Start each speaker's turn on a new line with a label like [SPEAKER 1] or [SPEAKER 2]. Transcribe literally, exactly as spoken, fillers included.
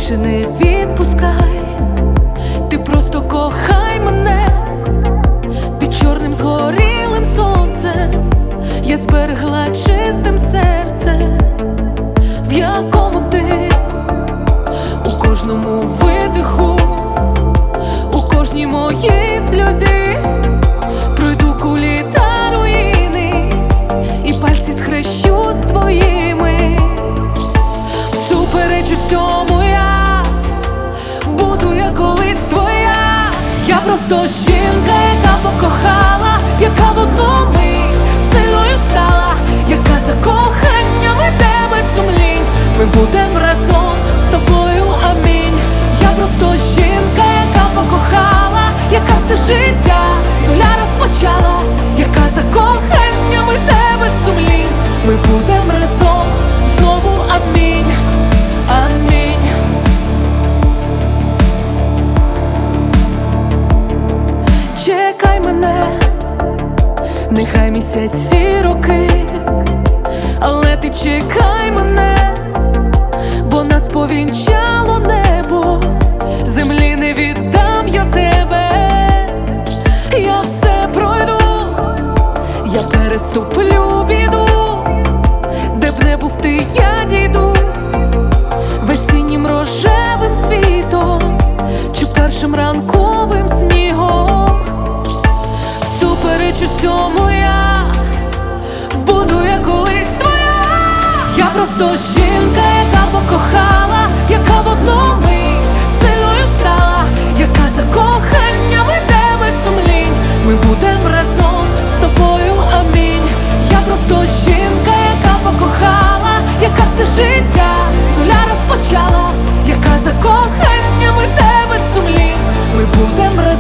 [SPEAKER 1] більше не відпускай, ти просто кохай мене. Під чорним згорілим сонцем я зберегла чистим серце, в якому ти у кожному видиху, у кожній моїй сльозі пройду кулі та руїни, і пальці схрещу з твоїми. Всупереч усьому я буду, як колись твоя. Я просто жінка, яка покохала, яка в одну мить сильною стала, яка за коханнями тебе сумлінь. Ми будем разом з тобою, амінь. Я просто жінка, яка покохала, яка все життя з нуля розпочала, яка за коханнями тебе сумлінь. Ми будем разом знову, амінь, амінь. Чекай мене, нехай місяці роки, але ти чекай мене, бо нас повінчало небо, землі не віддам я тебе. Я все пройду, я переступлю біду, де б не був ти, я дійду весіннім рожевим цвітом чи першим ранковим снігом. Всупереч усьому я буду, як колись твоя. Я просто жінка, яка покохала, яка в одну мить сильною стала, яка за коханнями тебе сумлінь. Ми будем разом з тобою, амінь. Я просто жінка, яка покохала, яка все життя з нуля розпочала, яка за коханнями тебе сумлінь. Ми будем разом.